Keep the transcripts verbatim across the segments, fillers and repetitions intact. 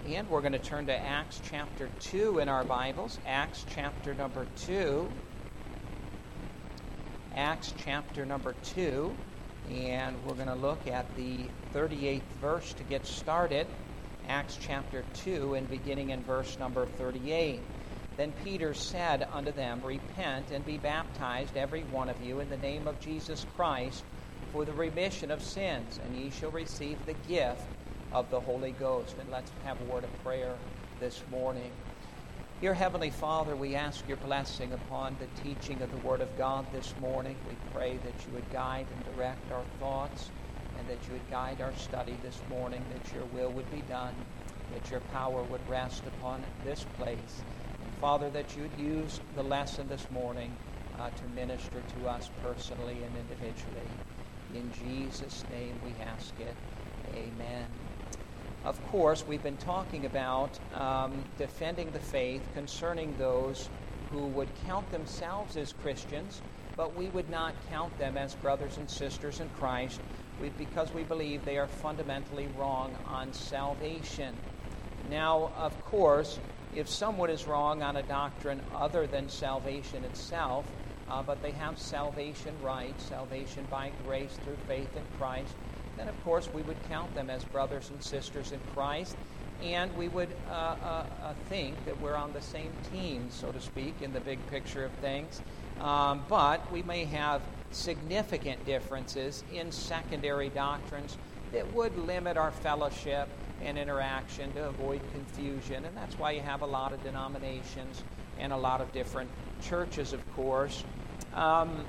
And we're going to turn to Acts chapter two in our Bibles. Acts chapter number two. Acts chapter number two. And we're going to look at the thirty-eighth verse to get started. Acts chapter two and beginning in verse number thirty-eight. Then Peter said unto them, Repent and be baptized every one of you in the name of Jesus Christ for the remission of sins, and ye shall receive the gift of the Holy Ghost. And let's have a word of prayer this morning. Dear Heavenly Father, we ask your blessing upon the teaching of the Word of God this morning. We pray that you would guide and direct our thoughts, and that you would guide our study this morning, that your will would be done, that your power would rest upon this place. And Father, that you would use the lesson this morning uh, to minister to us personally and individually. In Jesus' name we ask it. Amen. Of course, we've been talking about um, defending the faith concerning those who would count themselves as Christians, but we would not count them as brothers and sisters in Christ we, because we believe they are fundamentally wrong on salvation. Now, of course, if someone is wrong on a doctrine other than salvation itself, uh, but they have salvation right, salvation by grace through faith in Christ, then of course we would count them as brothers and sisters in Christ, and we would uh, uh, uh, think that we're on the same team, so to speak, in the big picture of things. Um, but we may have significant differences in secondary doctrines that would limit our fellowship and interaction to avoid confusion, and that's why you have a lot of denominations and a lot of different churches, of course. Um,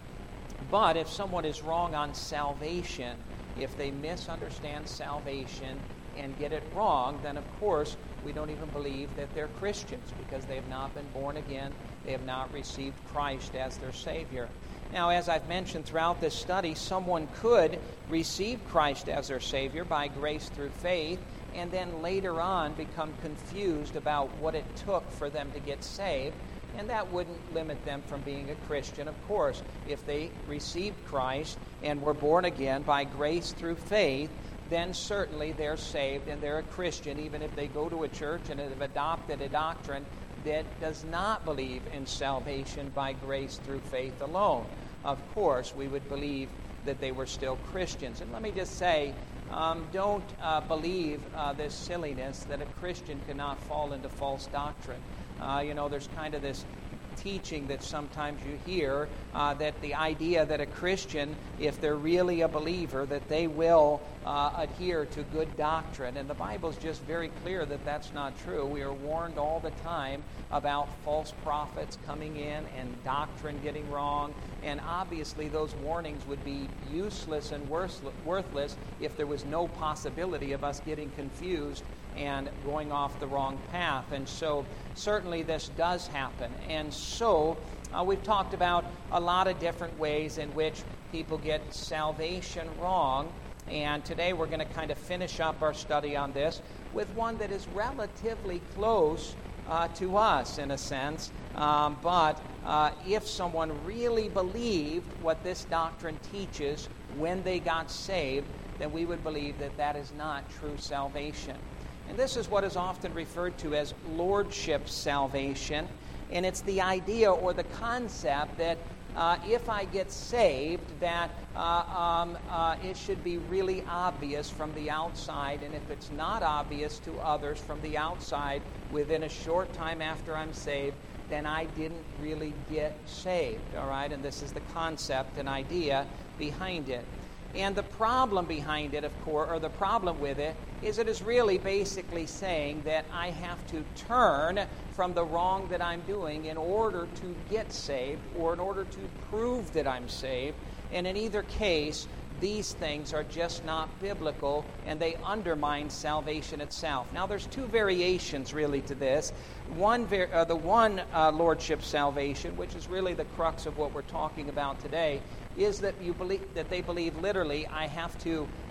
but if someone is wrong on salvation, if they misunderstand salvation and get it wrong, then of course we don't even believe that they're Christians because they have not been born again. They have not received Christ as their Savior. Now, as I've mentioned throughout this study, someone could receive Christ as their Savior by grace through faith and then later on become confused about what it took for them to get saved. And that wouldn't limit them from being a Christian, of course. If they received Christ and were born again by grace through faith, then certainly they're saved and they're a Christian, even if they go to a church and have adopted a doctrine that does not believe in salvation by grace through faith alone. Of course, we would believe that they were still Christians. And let me just say, um, don't uh, believe uh, this silliness that a Christian cannot fall into false doctrine. Uh, you know, there's kind of this teaching that sometimes you hear uh, that the idea that a Christian, if they're really a believer, that they will uh, adhere to good doctrine. And the Bible's just very clear that that's not true. We are warned all the time about false prophets coming in and doctrine getting wrong. And obviously those warnings would be useless and worthless if there was no possibility of us getting confused and going off the wrong path. And so certainly this does happen. And so uh, we've talked about a lot of different ways in which people get salvation wrong. And today we're going to kind of finish up our study on this with one that is relatively close uh, to us in a sense. Um, but uh, if someone really believed what this doctrine teaches when they got saved, then we would believe that that is not true salvation. And this is what is often referred to as lordship salvation. And it's the idea or the concept that uh, if I get saved, that uh, um, uh, it should be really obvious from the outside. And if it's not obvious to others from the outside within a short time after I'm saved, then I didn't really get saved. All right? And this is the concept and idea behind it. And the problem behind it, of course, or the problem with it, is it is really basically saying that I have to turn from the wrong that I'm doing in order to get saved or in order to prove that I'm saved. And in either case, these things are just not biblical and they undermine salvation itself. Now, there's two variations really to this. One, uh, the one uh, lordship salvation, which is really the crux of what we're talking about today, is that you believe that they believe literally I have to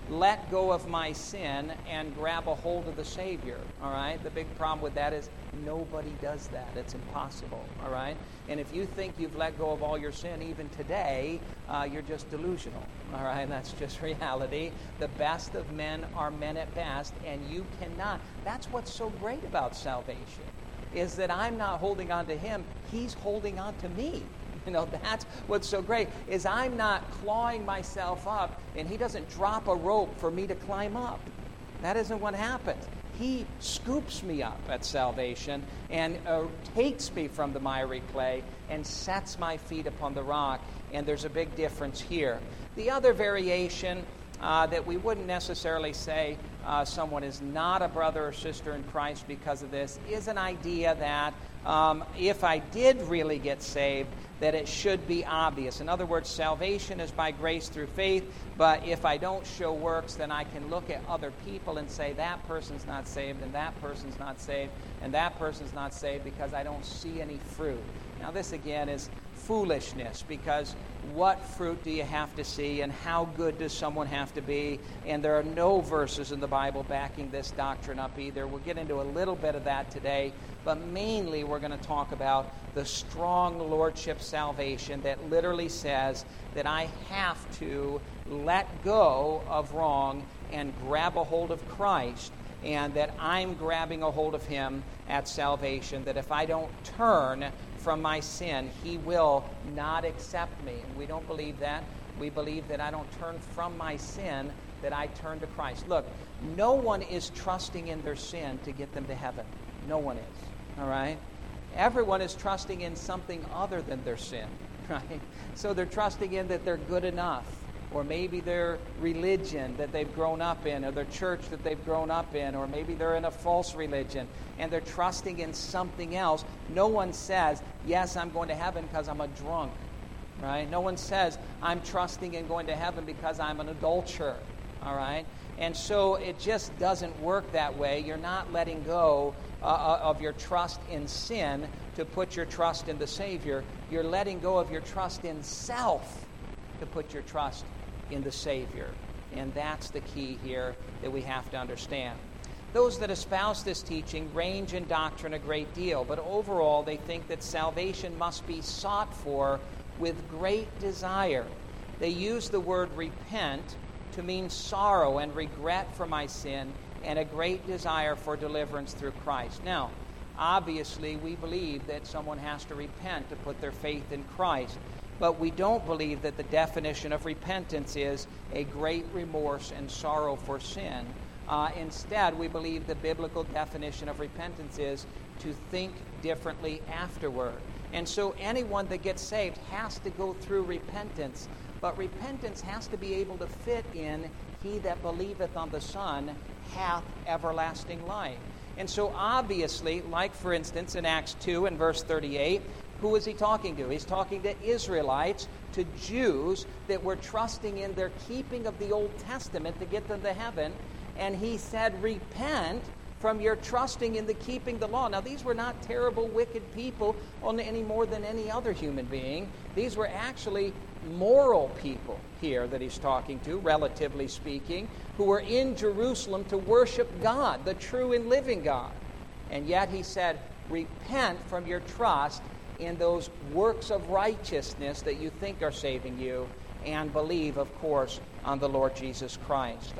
let go of my sin and grab a hold of the Savior, all right? The big problem with that is nobody does that. It's impossible, all right? And if you think you've let go of all your sin even today, uh, you're just delusional, all right? That's just reality. The best of men are men at best, and you cannot. That's what's so great about salvation, is that I'm not holding on to him. He's holding on to me. You know, that's what's so great, is I'm not clawing myself up, and he doesn't drop a rope for me to climb up. That isn't what happens. He scoops me up at salvation and uh, takes me from the miry clay and sets my feet upon the rock, and there's a big difference here. The other variation uh, that we wouldn't necessarily say uh, someone is not a brother or sister in Christ because of this is an idea that um, if I did really get saved, that it should be obvious. In other words, salvation is by grace through faith, but if I don't show works, then I can look at other people and say that person's not saved, and that person's not saved, and that person's not saved because I don't see any fruit. Now this again is foolishness, because what fruit do you have to see, and how good does someone have to be? And there are no verses in the Bible backing this doctrine up either. We'll get into a little bit of that today, but mainly we're going to talk about the strong lordship salvation that literally says that I have to let go of wrong and grab a hold of Christ, and that I'm grabbing a hold of him at salvation, that if I don't turn from my sin, he will not accept me. And we don't believe that. We believe that I don't turn from my sin, that I turn to Christ. Look, no one is trusting in their sin to get them to heaven. No one is, all right? Everyone is trusting in something other than their sin, right? So they're trusting in that they're good enough, or maybe their religion that they've grown up in, or their church that they've grown up in, or maybe they're in a false religion, and they're trusting in something else. No one says, yes, I'm going to heaven because I'm a drunk, right? No one says, I'm trusting in going to heaven because I'm an adulterer, all right? And so it just doesn't work that way. You're not letting go uh, of your trust in sin to put your trust in the Savior. You're letting go of your trust in self to put your trust in the Savior. And that's the key here that we have to understand. Those that espouse this teaching range in doctrine a great deal, but overall they think that salvation must be sought for with great desire. They use the word repent to mean sorrow and regret for my sin and a great desire for deliverance through Christ. Now, obviously, we believe that someone has to repent to put their faith in Christ, but we don't believe that the definition of repentance is a great remorse and sorrow for sin. Uh, instead, we believe the biblical definition of repentance is to think differently afterward. And so anyone that gets saved has to go through repentance, but repentance has to be able to fit in he that believeth on the Son hath everlasting life. And so obviously, like for instance in Acts two and verse thirty-eight, who is he talking to? He's talking to Israelites, to Jews that were trusting in their keeping of the Old Testament to get them to heaven. And he said, repent from your trusting in the keeping the law. Now, these were not terrible, wicked people any more than any other human being. These were actually moral people here that he's talking to, relatively speaking, who were in Jerusalem to worship God, the true and living God. And yet he said, repent from your trust in those works of righteousness that you think are saving you, and believe, of course, on the Lord Jesus Christ.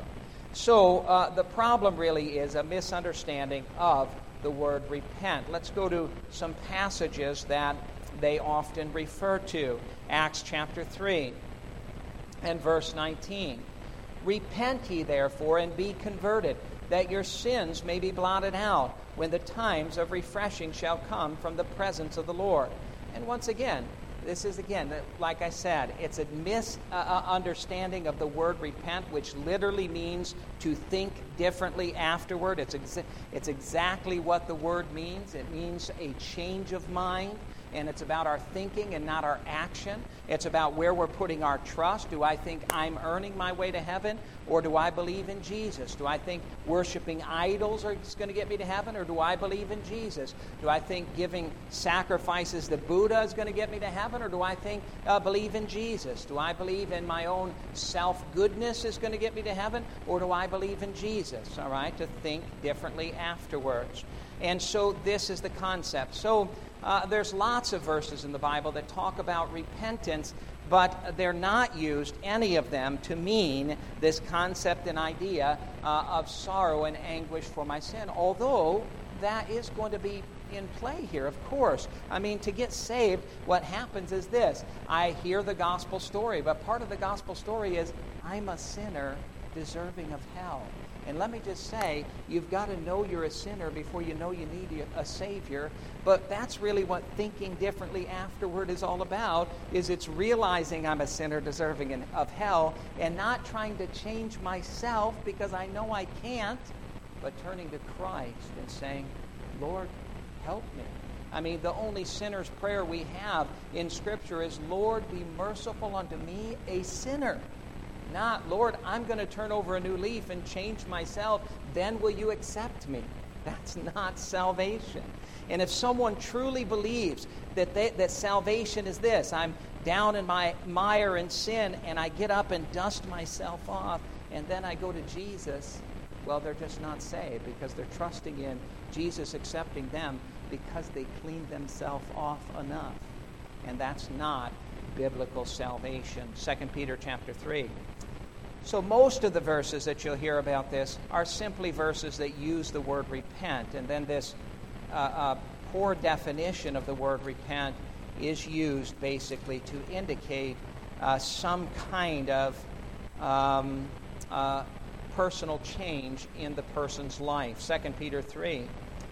So uh, the problem really is a misunderstanding of the word repent. Let's go to some passages that they often refer to. Acts chapter three and verse nineteen. Repent ye therefore and be converted, that your sins may be blotted out, when the times of refreshing shall come from the presence of the Lord. And once again, this is, again, like I said, it's a misunderstanding uh, of the word repent, which literally means to think differently afterward. It's, exa- it's exactly what the word means. It means a change of mind. and it's about our thinking and not our action. It's about where we're putting our trust. Do I think I'm earning my way to heaven, or do I believe in Jesus? Do I think worshiping idols is going to get me to heaven, or do I believe in Jesus? Do I think giving sacrifices to Buddha is going to get me to heaven, or do I think uh, believe in Jesus? Do I believe in my own self-goodness is going to get me to heaven, or do I believe in Jesus? All right, to think differently afterwards. And so this is the concept. So uh, there's lots of verses in the Bible that talk about repentance, but they're not used, any of them, to mean this concept and idea uh, of sorrow and anguish for my sin, although that is going to be in play here, of course. I mean, to get saved, what happens is this. I hear the gospel story, but part of the gospel story is I'm a sinner deserving of hell. And let me just say, you've got to know you're a sinner before you know you need a Savior. But that's really what thinking differently afterward is all about, is it's realizing I'm a sinner deserving of hell and not trying to change myself because I know I can't, but turning to Christ and saying, Lord, help me. I mean, the only sinner's prayer we have in Scripture is, Lord, be merciful unto me, a sinner. Not, Lord, I'm going to turn over a new leaf and change myself, then will you accept me? That's not salvation. And if someone truly believes that they, that salvation is this, I'm down in my mire and sin, and I get up and dust myself off, and then I go to Jesus, well, they're just not saved because they're trusting in Jesus accepting them because they cleaned themselves off enough. And that's not biblical salvation. Second Peter chapter three. So most of the verses that you'll hear about this are simply verses that use the word repent. And then this uh, uh, poor definition of the word repent is used basically to indicate uh, some kind of um, uh, personal change in the person's life. Second Peter three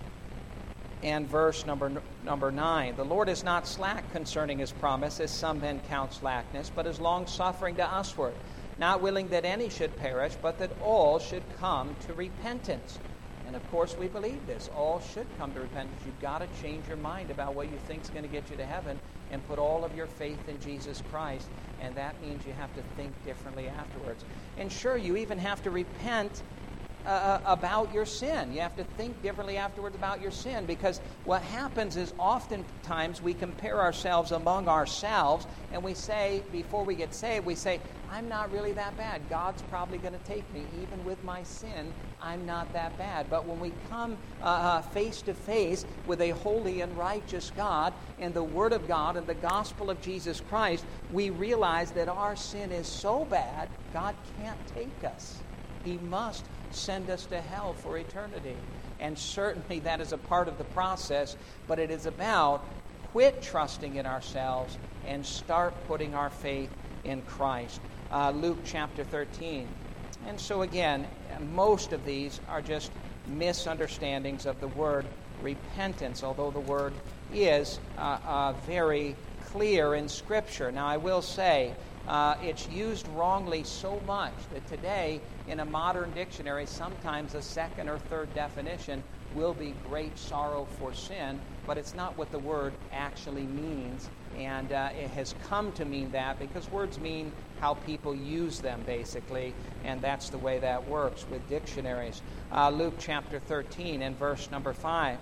and verse number number nine. The Lord is not slack concerning his promise, as some men count slackness, but is long-suffering to usward, not willing that any should perish, but that all should come to repentance. And of course we believe this. All should come to repentance. You've got to change your mind about what you think is going to get you to heaven and put all of your faith in Jesus Christ. And that means you have to think differently afterwards. And sure, you even have to repent Uh, about your sin. You have to think differently afterwards about your sin, because what happens is oftentimes we compare ourselves among ourselves, and we say, before we get saved, we say, I'm not really that bad. God's probably going to take me. Even with my sin, I'm not that bad. But when we come uh, face to face with a holy and righteous God and the Word of God and the gospel of Jesus Christ, we realize that our sin is so bad, God can't take us. He must send us to hell for eternity. And certainly that is a part of the process, but it is about quit trusting in ourselves and start putting our faith in Christ. Uh, Luke chapter thirteen. And so again, most of these are just misunderstandings of the word repentance, although the word is uh, uh, very clear in Scripture. Now I will say, Uh, it's used wrongly so much that today, in a modern dictionary, sometimes a second or third definition will be great sorrow for sin, but it's not what the word actually means. And uh, it has come to mean that because words mean how people use them, basically, and that's the way that works with dictionaries. Uh, Luke chapter thirteen and verse number five.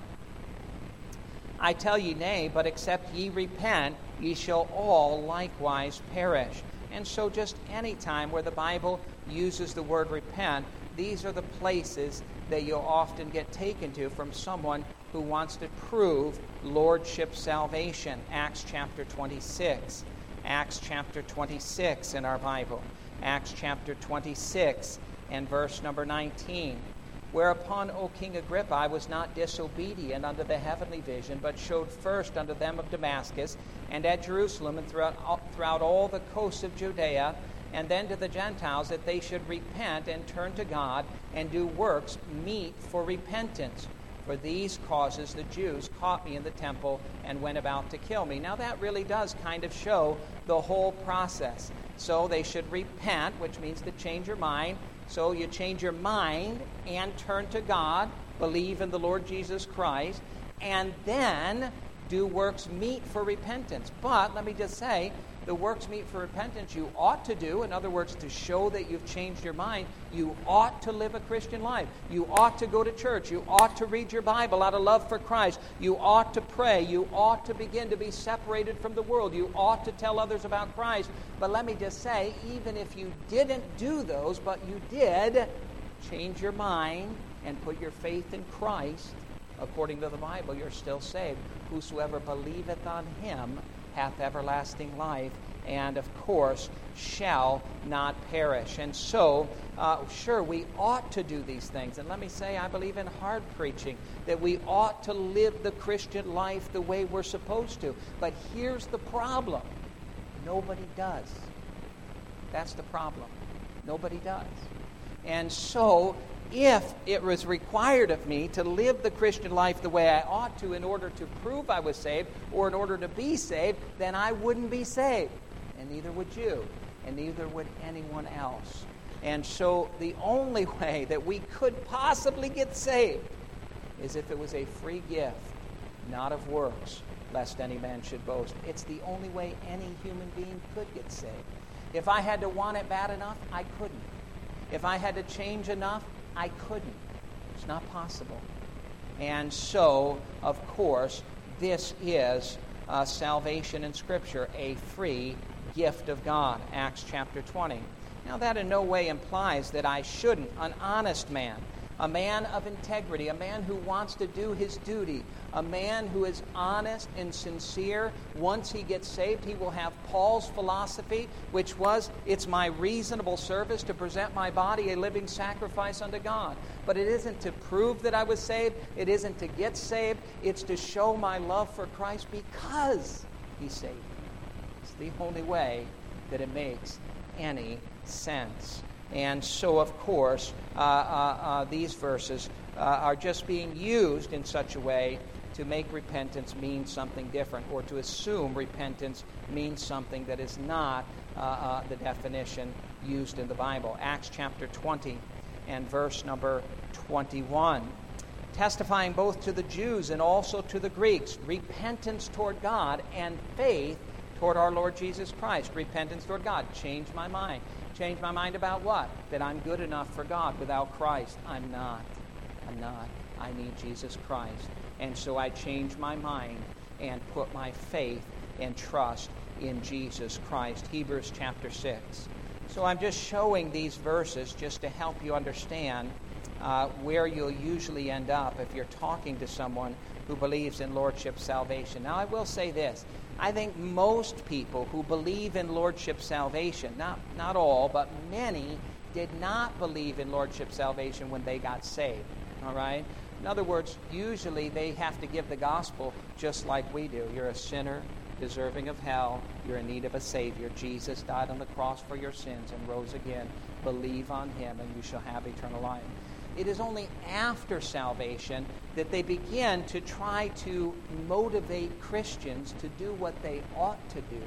I tell ye nay, but except ye repent, ye shall all likewise perish. And so just any time where the Bible uses the word repent, these are the places that you'll often get taken to from someone who wants to prove lordship salvation. Acts chapter twenty-six. Acts chapter twenty-six in our Bible. Acts chapter twenty-six and verse number nineteen. Whereupon, O King Agrippa, I was not disobedient unto the heavenly vision, but showed first unto them of Damascus, and at Jerusalem, and throughout, throughout all the coasts of Judea, and then to the Gentiles, that they should repent and turn to God, and do works meet for repentance. For these causes the Jews caught me in the temple, and went about to kill me. Now that really does kind of show the whole process. So they should repent, which means to change your mind. So you change your mind and turn to God, believe in the Lord Jesus Christ, and then do works meet for repentance? But let me just say, the works meet for repentance you ought to do. In other words, to show that you've changed your mind, you ought to live a Christian life. You ought to go to church. You ought to read your Bible out of love for Christ. You ought to pray. You ought to begin to be separated from the world. You ought to tell others about Christ. But let me just say, even if you didn't do those, but you did change your mind and put your faith in Christ, according to the Bible, you're still saved. Whosoever believeth on him hath everlasting life, and of course shall not perish. And so, uh, sure, we ought to do these things. And let me say, I believe in hard preaching, that we ought to live the Christian life the way we're supposed to. But here's the problem. Nobody does. That's the problem. Nobody does. And so, if it was required of me to live the Christian life the way I ought to in order to prove I was saved or in order to be saved, then I wouldn't be saved. And neither would you. And neither would anyone else. And so the only way that we could possibly get saved is if it was a free gift, not of works, lest any man should boast. It's the only way any human being could get saved. If I had to want it bad enough, I couldn't. If I had to change enough, I couldn't. It's not possible. And so, of course, this is uh, salvation in Scripture, a free gift of God. Acts chapter twenty. Now, that in no way implies that I shouldn't. An honest man, a man of integrity, a man who wants to do his duty, a man who is honest and sincere, once he gets saved, he will have Paul's philosophy, which was, it's my reasonable service to present my body a living sacrifice unto God. But it isn't to prove that I was saved. It isn't to get saved. It's to show my love for Christ because he saved me. It's the only way that it makes any sense. And so, of course, uh, uh, uh, these verses uh, are just being used in such a way to make repentance mean something different, or to assume repentance means something that is not uh, uh, the definition used in the Bible. Acts chapter twenty and verse number twenty-one. Testifying both to the Jews and also to the Greeks, repentance toward God and faith toward our Lord Jesus Christ. Repentance toward God. Change my mind. Change my mind about what? That I'm good enough for God. Without Christ, I'm not. I'm not. I need Jesus Christ. And so I change my mind and put my faith and trust in Jesus Christ. Hebrews chapter six. So I'm just showing these verses just to help you understand uh, where you'll usually end up if you're talking to someone who believes in Lordship salvation. Now, I will say this. I think most people who believe in Lordship salvation, not, not all, but many, did not believe in Lordship salvation when they got saved. All right? In other words, usually they have to give the gospel just like we do. You're a sinner, deserving of hell. You're in need of a Savior. Jesus died on the cross for your sins and rose again. Believe on him and you shall have eternal life. It is only after salvation that they begin to try to motivate Christians to do what they ought to do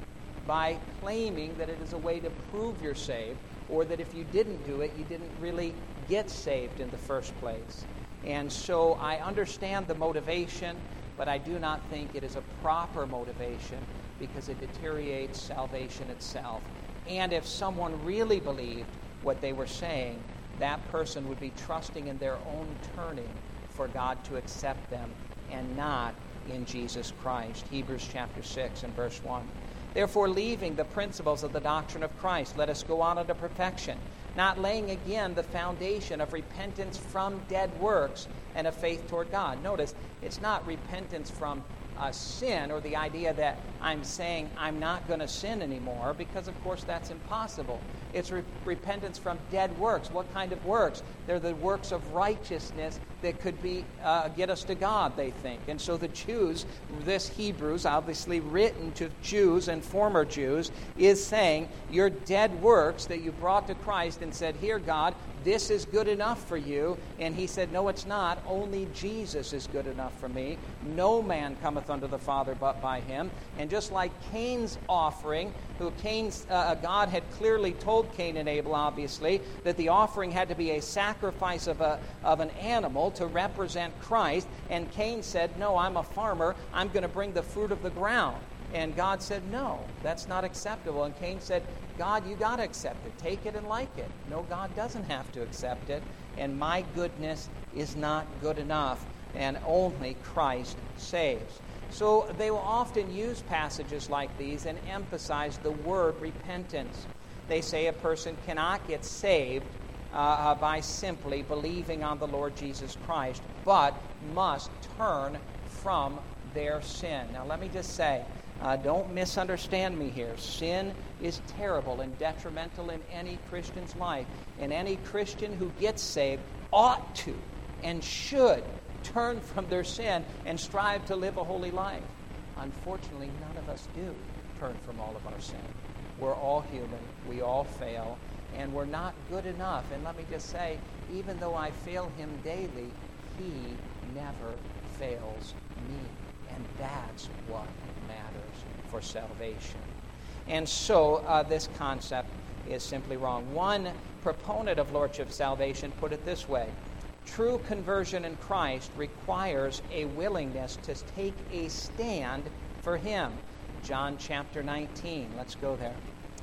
by claiming that it is a way to prove you're saved, or that if you didn't do it, you didn't really get saved in the first place. And so I understand the motivation, but I do not think it is a proper motivation because it deteriorates salvation itself. And if someone really believed what they were saying, that person would be trusting in their own turning for God to accept them and not in Jesus Christ. Hebrews chapter six and verse one. Therefore, leaving the principles of the doctrine of Christ, let us go on unto perfection, not laying again the foundation of repentance from dead works and of faith toward God. Notice, it's not repentance from uh, sin, or the idea that I'm saying I'm not going to sin anymore, because of course that's impossible. It's re- repentance from dead works. What kind of works? They're the works of righteousness that could be uh, get us to God, they think. And so the Jews, this Hebrews, obviously written to Jews and former Jews, is saying your dead works that you brought to Christ and said, here, God, this is good enough for you. And he said, no, it's not. Only Jesus is good enough for me. No man cometh unto the Father but by him. And just like Cain's offering, who Cain's uh, God had clearly told Cain and Abel, obviously, that the offering had to be a sacrifice of a of an animal to represent Christ. And Cain said, no, I'm a farmer. I'm going to bring the fruit of the ground. And God said, no, that's not acceptable. And Cain said, God, you got to accept it. Take it and like it. No, God doesn't have to accept it. And my goodness is not good enough. And only Christ saves. So they will often use passages like these and emphasize the word repentance. They say a person cannot get saved uh, by simply believing on the Lord Jesus Christ, but must turn from their sin. Now let me just say, uh, don't misunderstand me here. Sin is terrible and detrimental in any Christian's life. And any Christian who gets saved ought to and should turn from their sin and strive to live a holy life. Unfortunately, none of us do turn from all of our sin. We're all human. We all fail. And we're not good enough. And let me just say, even though I fail him daily, he never fails me. And that's what matters for salvation. And so uh, this concept is simply wrong. One proponent of Lordship salvation put it this way: true conversion in Christ requires a willingness to take a stand for him. John chapter nineteen. Let's go there.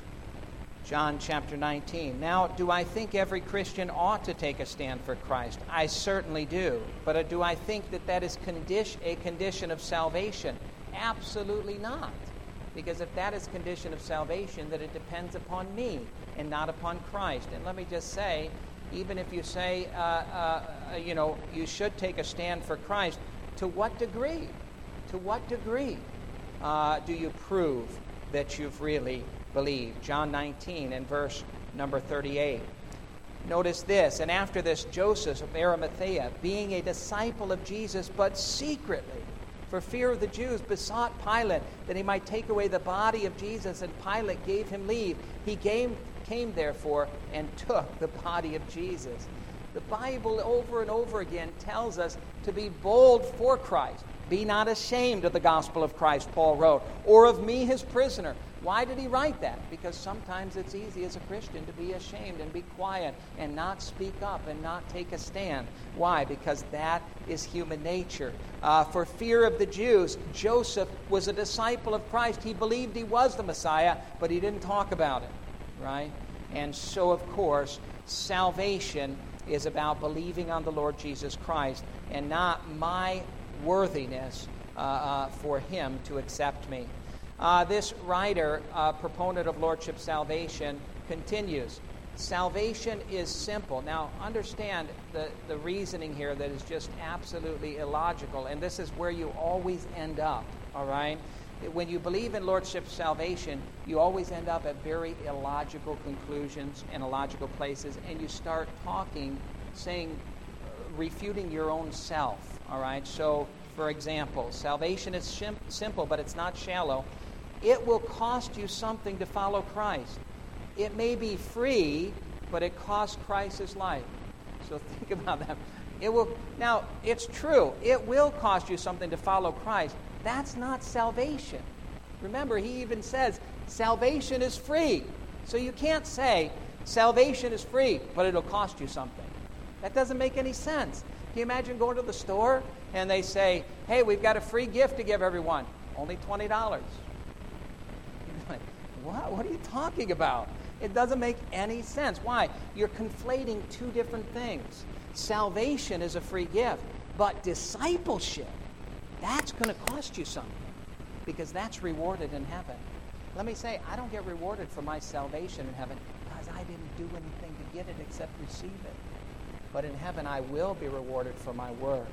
John chapter nineteen. Now, do I think every Christian ought to take a stand for Christ? I certainly do. But do I think that that is condi- a condition of salvation? Absolutely not. Because if that is condition of salvation, then it depends upon me and not upon Christ. And let me just say, even if you say, uh, uh, you know, you should take a stand for Christ, to what degree? To what degree uh, do you prove that you've really believed? John nineteen and verse number thirty-eight. Notice this: and after this, Joseph of Arimathea, being a disciple of Jesus, but secretly, for fear of the Jews, besought Pilate that he might take away the body of Jesus, and Pilate gave him leave. He came, came therefore, and took the body of Jesus. The Bible over and over again tells us to be bold for Christ. Be not ashamed of the gospel of Christ, Paul wrote, or of me, his prisoner. Why did he write that? Because sometimes it's easy as a Christian to be ashamed and be quiet and not speak up and not take a stand. Why? Because that is human nature. Uh, for fear of the Jews, Joseph was a disciple of Christ. He believed he was the Messiah, but he didn't talk about it, right? And so, of course, salvation is about believing on the Lord Jesus Christ and not my worthiness uh, uh, for him to accept me. Uh, this writer, uh, proponent of Lordship salvation, continues. Salvation is simple. Now, understand the, the reasoning here that is just absolutely illogical, and this is where you always end up, all right? When you believe in Lordship salvation, you always end up at very illogical conclusions and illogical places, and you start talking, saying, refuting your own self, all right? So, for example, salvation is sim- simple, but it's not shallow. It will cost you something to follow Christ. It may be free, but it costs Christ his life. So think about that. It will. Now, it's true. It will cost you something to follow Christ. That's not salvation. Remember, he even says salvation is free. So you can't say salvation is free, but it'll cost you something. That doesn't make any sense. Can you imagine going to the store and they say, hey, we've got a free gift to give everyone. Only twenty dollars. You're like, what? What are you talking about? It doesn't make any sense. Why? You're conflating two different things. Salvation is a free gift, but discipleship, that's going to cost you something because that's rewarded in heaven. Let me say, I don't get rewarded for my salvation in heaven because I didn't do anything to get it except receive it. But in heaven, I will be rewarded for my works.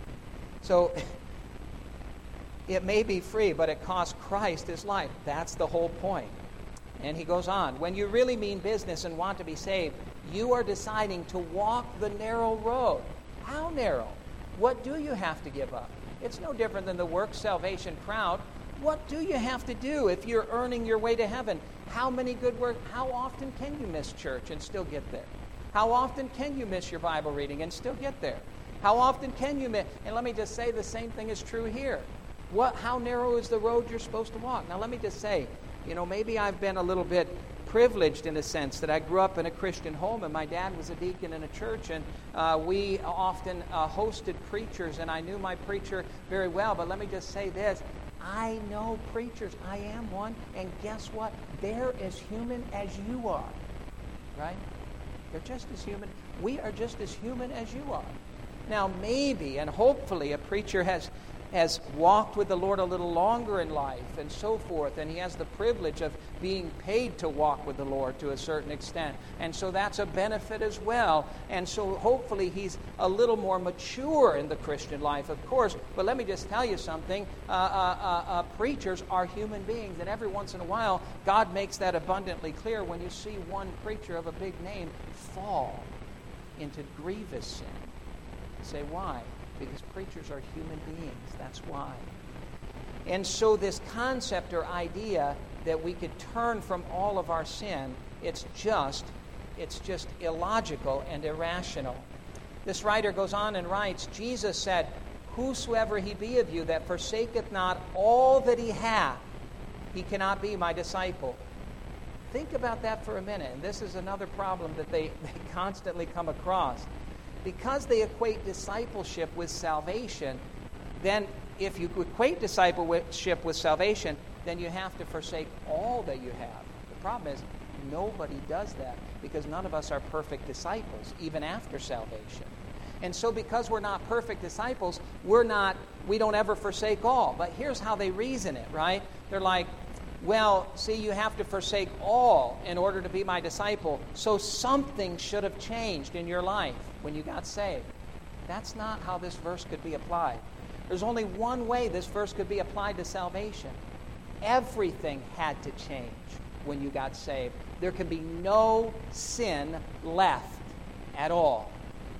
So it may be free, but it costs Christ his life. That's the whole point. And he goes on, when you really mean business and want to be saved, you are deciding to walk the narrow road. How narrow? What do you have to give up? It's no different than the work salvation crowd. What do you have to do if you're earning your way to heaven? How many good works? How often can you miss church and still get there? How often can you miss your Bible reading and still get there? How often can you miss? And let me just say the same thing is true here. What? How narrow is the road you're supposed to walk? Now let me just say, you know, maybe I've been a little bit privileged in a sense that I grew up in a Christian home, and my dad was a deacon in a church, and uh, we often uh, hosted preachers, and I knew my preacher very well. But let me just say this. I know preachers. I am one. And guess what? They're as human as you are. Right? They're just as human. We are just as human as you are. Now, maybe and hopefully a preacher has has walked with the Lord a little longer in life and so forth, and he has the privilege of being paid to walk with the Lord to a certain extent. And so that's a benefit as well. And so hopefully he's a little more mature in the Christian life, of course. But let me just tell you something. Uh, uh, uh, uh, preachers are human beings, and every once in a while, God makes that abundantly clear when you see one preacher of a big name fall into grievous sin. You say, why? Because preachers are human beings. That's why. And so this concept or idea that we could turn from all of our sin, it's just, it's just illogical and irrational. This writer goes on and writes, Jesus said, whosoever he be of you that forsaketh not all that he hath, he cannot be my disciple. Think about that for a minute. And this is another problem that they, they constantly come across. Because they equate discipleship with salvation, then if you equate discipleship with salvation, then you have to forsake all that you have. The problem is nobody does that because none of us are perfect disciples, even after salvation. And so because we're not perfect disciples, we're not, we don't ever forsake all. But here's how they reason it, right? They're like, well, see, you have to forsake all in order to be my disciple. So something should have changed in your life when you got saved. That's not how this verse could be applied. There's only one way this verse could be applied to salvation. Everything had to change when you got saved. There can be no sin left at all.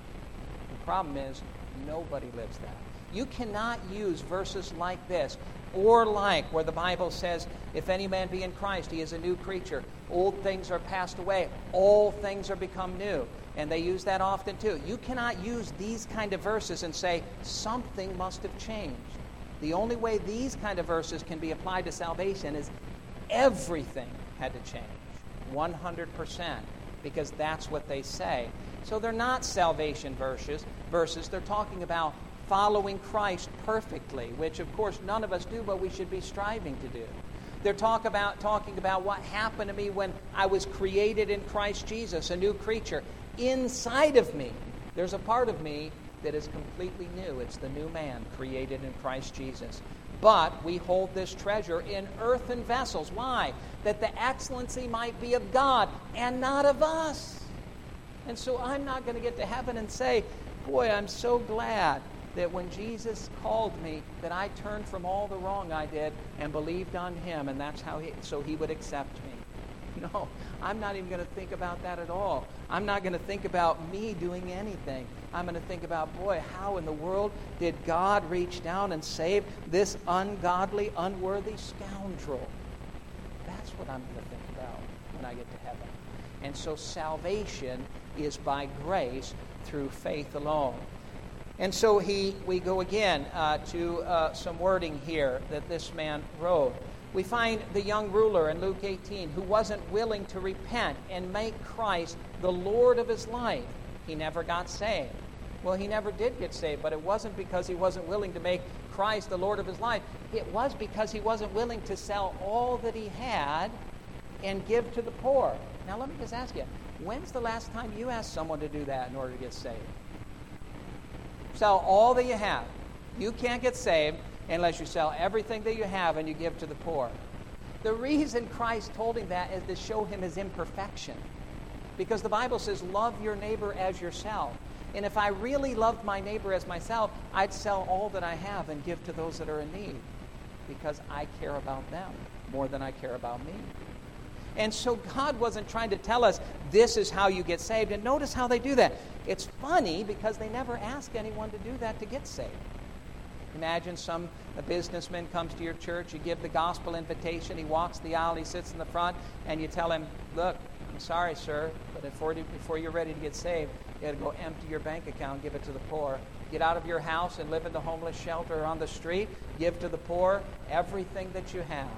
The problem is nobody lives that. You cannot use verses like this or like where the Bible says, if any man be in Christ, he is a new creature. Old things are passed away. All things are become new. And they use that often too. You cannot use these kind of verses and say, something must have changed. The only way these kind of verses can be applied to salvation is everything had to change. one hundred percent. Because that's what they say. So they're not salvation verses. Verses. They're talking about following Christ perfectly, which of course none of us do, but we should be striving to do. They're talk about, talking about what happened to me when I was created in Christ Jesus, a new creature. Inside of me, there's a part of me that is completely new. It's the new man created in Christ Jesus. But we hold this treasure in earthen vessels. Why? That the excellency might be of God and not of us. And so I'm not going to get to heaven and say, boy, I'm so glad that when Jesus called me, that I turned from all the wrong I did and believed on him, and that's how he, so he would accept me. No, I'm not even going to think about that at all. I'm not going to think about me doing anything. I'm going to think about, boy, how in the world did God reach down and save this ungodly, unworthy scoundrel? That's what I'm going to think about when I get to heaven. And so salvation is by grace through faith alone. And so he, we go again uh, to uh, some wording here that this man wrote. We find the young ruler in Luke eighteen who wasn't willing to repent and make Christ the Lord of his life. He never got saved. Well, he never did get saved, but it wasn't because he wasn't willing to make Christ the Lord of his life. It was because he wasn't willing to sell all that he had and give to the poor. Now, let me just ask you, when's the last time you asked someone to do that in order to get saved? Sell all that you have. You can't get saved unless you sell everything that you have and you give to the poor. The reason Christ told him that is to show him his imperfection. Because the Bible says, love your neighbor as yourself. And if I really loved my neighbor as myself, I'd sell all that I have and give to those that are in need. Because I care about them more than I care about me. And so God wasn't trying to tell us, this is how you get saved. And notice how they do that. It's funny because they never ask anyone to do that to get saved. Imagine some a businessman comes to your church, you give the gospel invitation, he walks the aisle, he sits in the front, and you tell him, look, I'm sorry, sir, but before, before you're ready to get saved, you got to go empty your bank account, give it to the poor. Get out of your house and live in the homeless shelter or on the street, give to the poor everything that you have.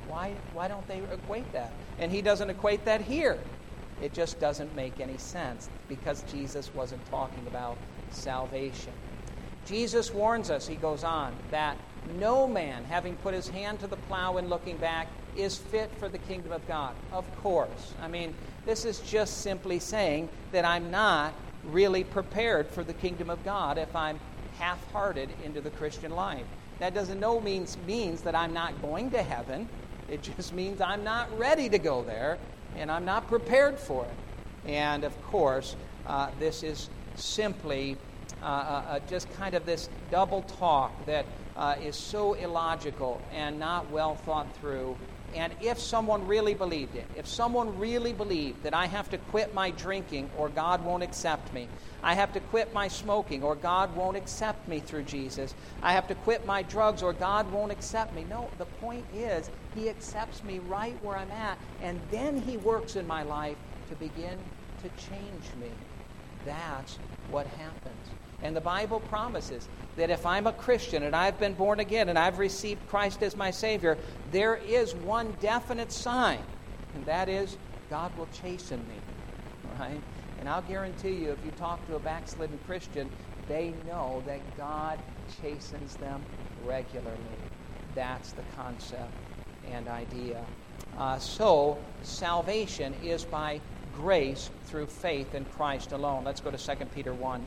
Why, why don't they equate that? And he doesn't equate that here. It just doesn't make any sense because Jesus wasn't talking about salvation. Jesus warns us, he goes on, that no man, having put his hand to the plow and looking back, is fit for the kingdom of God. Of course. I mean, this is just simply saying that I'm not really prepared for the kingdom of God if I'm half-hearted into the Christian life. That doesn't no means means that I'm not going to heaven. It just means I'm not ready to go there, and I'm not prepared for it. And, of course, uh, this is simply uh, uh, just kind of this double talk that uh, is so illogical and not well thought through. And if someone really believed it, if someone really believed that I have to quit my drinking or God won't accept me, I have to quit my smoking or God won't accept me through Jesus, I have to quit my drugs or God won't accept me. No, the point is he accepts me right where I'm at, and then he works in my life to begin to change me. That's what happens. And the Bible promises that if I'm a Christian and I've been born again and I've received Christ as my Savior, there is one definite sign, and that is God will chasten me, right? And I'll guarantee you, if you talk to a backslidden Christian, they know that God chastens them regularly. That's the concept and idea. Uh, so, salvation is by grace through faith in Christ alone. Let's go to Second Peter one.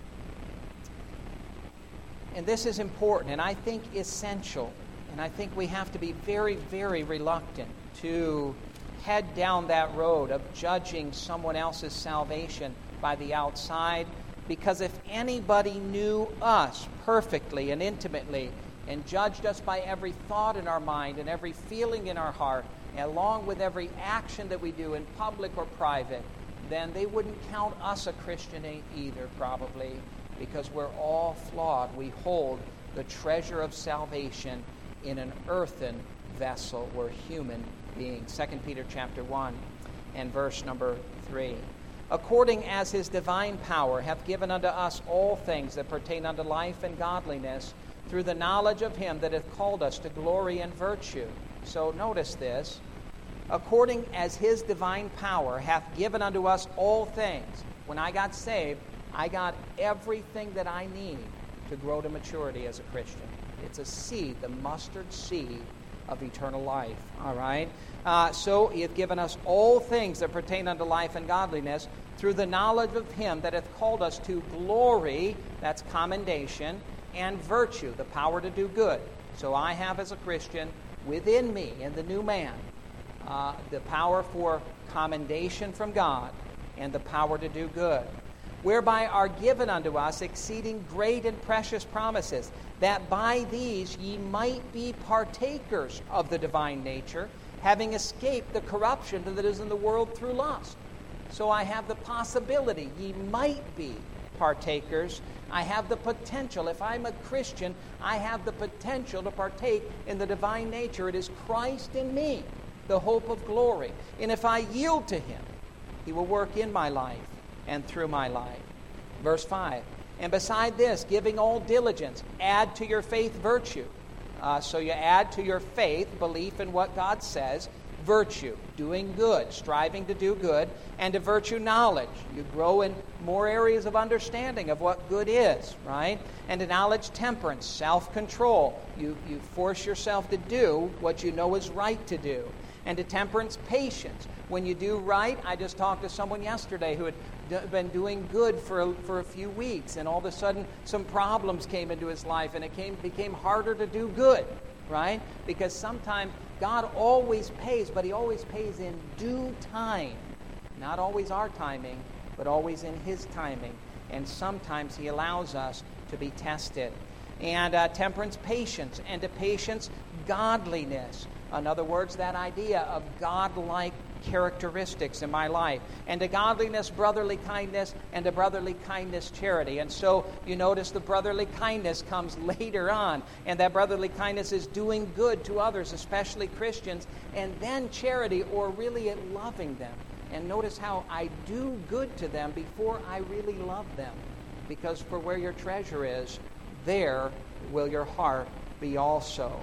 And this is important, and I think essential. And I think we have to be very, very reluctant to head down that road of judging someone else's salvation by the outside. Because if anybody knew us perfectly and intimately and judged us by every thought in our mind and every feeling in our heart, along with every action that we do in public or private, then they wouldn't count us a Christian either, probably. Because we're all flawed. We hold the treasure of salvation in an earthen vessel. We're human beings. Second Peter chapter one and verse number three. According as his divine power hath given unto us all things that pertain unto life and godliness, through the knowledge of him that hath called us to glory and virtue. So notice this. According as his divine power hath given unto us all things. When I got saved, I got everything that I need to grow to maturity as a Christian. It's a seed, the mustard seed of eternal life. All right? Uh, so he hath given us all things that pertain unto life and godliness through the knowledge of him that hath called us to glory, that's commendation, and virtue, the power to do good. So I have as a Christian within me, in the new man, uh, the power for commendation from God and the power to do good, whereby are given unto us exceeding great and precious promises, that by these ye might be partakers of the divine nature, having escaped the corruption that is in the world through lust. So I have the possibility, ye might be partakers. I have the potential. If I'm a Christian, I have the potential to partake in the divine nature. It is Christ in me, the hope of glory. And if I yield to him, he will work in my life and through my life. Verse five, and beside this, giving all diligence, add to your faith virtue. Uh, so you add to your faith belief in what God says, virtue, doing good, striving to do good, and to virtue knowledge. You grow in more areas of understanding of what good is, right? And to knowledge temperance, self-control. You, you force yourself to do what you know is right to do. And to temperance, patience. When you do right, I just talked to someone yesterday who had d- been doing good for a, for a few weeks, and all of a sudden some problems came into his life, and it came became harder to do good, right? Because sometimes God always pays, but he always pays in due time. Not always our timing, but always in his timing. And sometimes he allows us to be tested. And uh, temperance, patience, and to patience, godliness. In other words, that idea of God-like characteristics in my life. And to godliness, brotherly kindness, and to brotherly kindness, charity. And so you notice the brotherly kindness comes later on. And that brotherly kindness is doing good to others, especially Christians. And then charity, or really loving them. And notice how I do good to them before I really love them. Because for where your treasure is, there will your heart be also.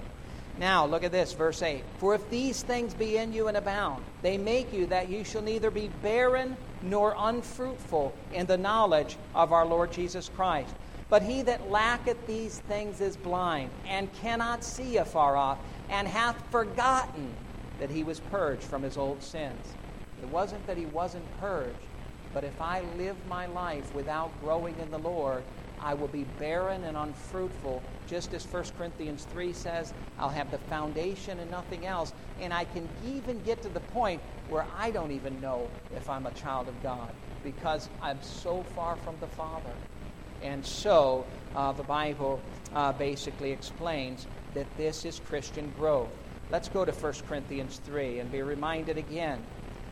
Now, look at this, verse eight. For if these things be in you and abound, they make you that you shall neither be barren nor unfruitful in the knowledge of our Lord Jesus Christ. But he that lacketh these things is blind, and cannot see afar off, and hath forgotten that he was purged from his old sins. It wasn't that he wasn't purged, but if I live my life without growing in the Lord, I will be barren and unfruitful. Just as First Corinthians three says, I'll have the foundation and nothing else. And I can even get to the point where I don't even know if I'm a child of God, because I'm so far from the Father. And so uh, the Bible uh, basically explains that this is Christian growth. Let's go to First Corinthians three and be reminded again.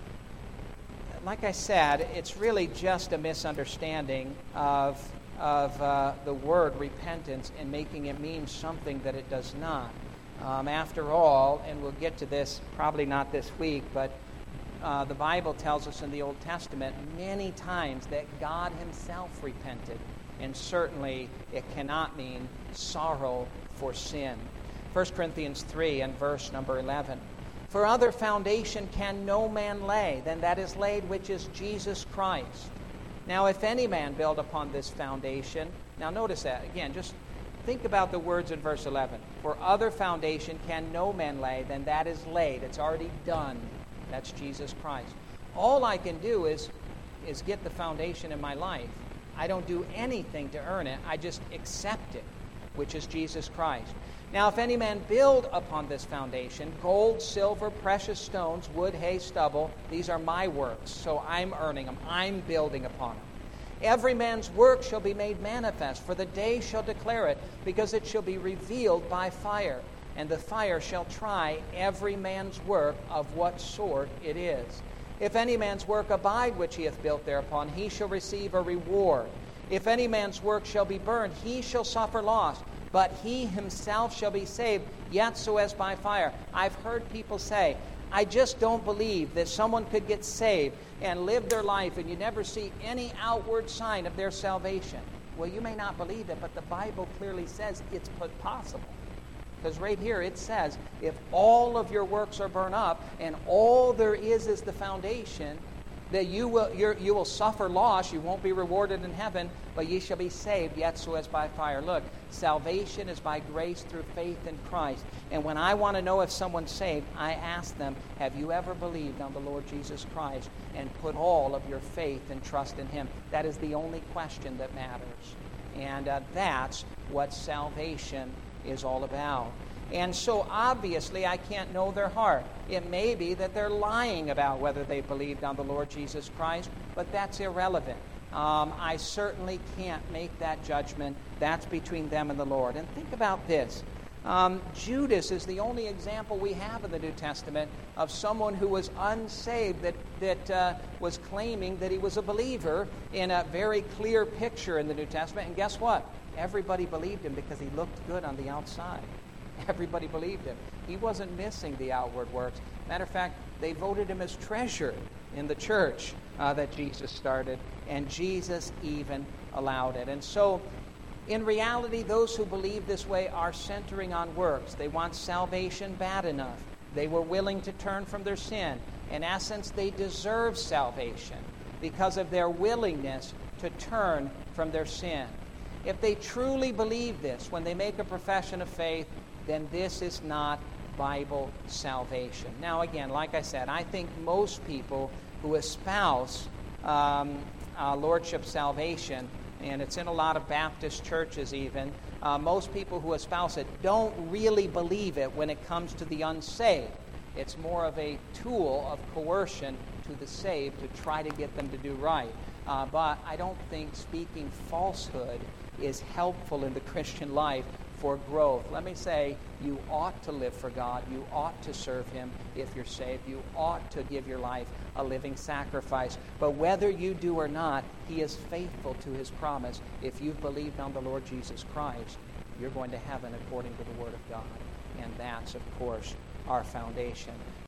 Like I said, it's really just a misunderstanding of of uh, the word repentance and making it mean something that it does not. Um, after all, and we'll get to this probably not this week, but uh, the Bible tells us in the Old Testament many times that God himself repented, and certainly it cannot mean sorrow for sin. First Corinthians three and verse number eleven. For other foundation can no man lay than that is laid, which is Jesus Christ. Now, if any man build upon this foundation, now notice that, again, just think about the words in verse eleven. For other foundation can no man lay than that is laid. It's already done. That's Jesus Christ. All I can do is, is get the foundation in my life. I don't do anything to earn it. I just accept it, which is Jesus Christ. Now, if any man build upon this foundation, gold, silver, precious stones, wood, hay, stubble, these are my works, so I'm earning them. I'm building upon them. Every man's work shall be made manifest, for the day shall declare it, because it shall be revealed by fire. And the fire shall try every man's work of what sort it is. If any man's work abide which he hath built thereupon, he shall receive a reward. If any man's work shall be burned, he shall suffer loss. But he himself shall be saved, yet so as by fire. I've heard people say, I just don't believe that someone could get saved and live their life and you never see any outward sign of their salvation. Well, you may not believe it, but the Bible clearly says it's possible. Because right here it says, if all of your works are burned up and all there is is the foundation, that you will you're, you will suffer loss, you won't be rewarded in heaven, but ye shall be saved, yet so as by fire. Look, salvation is by grace through faith in Christ. And when I want to know if someone's saved, I ask them, have you ever believed on the Lord Jesus Christ and put all of your faith and trust in him? That is the only question that matters. And uh, that's what salvation is all about. And so obviously I can't know their heart. It may be that they're lying about whether they believed on the Lord Jesus Christ, but that's irrelevant. Um, I certainly can't make that judgment. That's between them and the Lord. And think about this. Um, Judas is the only example we have in the New Testament of someone who was unsaved that, that uh, was claiming that he was a believer in a very clear picture in the New Testament. And guess what? Everybody believed him because he looked good on the outside. Everybody believed him. He wasn't missing the outward works. Matter of fact, they voted him as treasurer in the church uh, that Jesus started, and Jesus even allowed it. And so, in reality, those who believe this way are centering on works. They want salvation bad enough. They were willing to turn from their sin. In essence, they deserve salvation because of their willingness to turn from their sin. If they truly believe this when they make a profession of faith, then this is not Bible salvation. Now, again, like I said, I think most people who espouse um, uh, Lordship salvation, and it's in a lot of Baptist churches even, uh, most people who espouse it don't really believe it when it comes to the unsaved. It's more of a tool of coercion to the saved to try to get them to do right. Uh, but I don't think speaking falsehood is helpful in the Christian life for growth. Let me say, you ought to live for God. You ought to serve him if you're saved. You ought to give your life a living sacrifice. But whether you do or not, he is faithful to his promise. If you've believed on the Lord Jesus Christ, you're going to heaven according to the Word of God. And that's, of course, our foundation.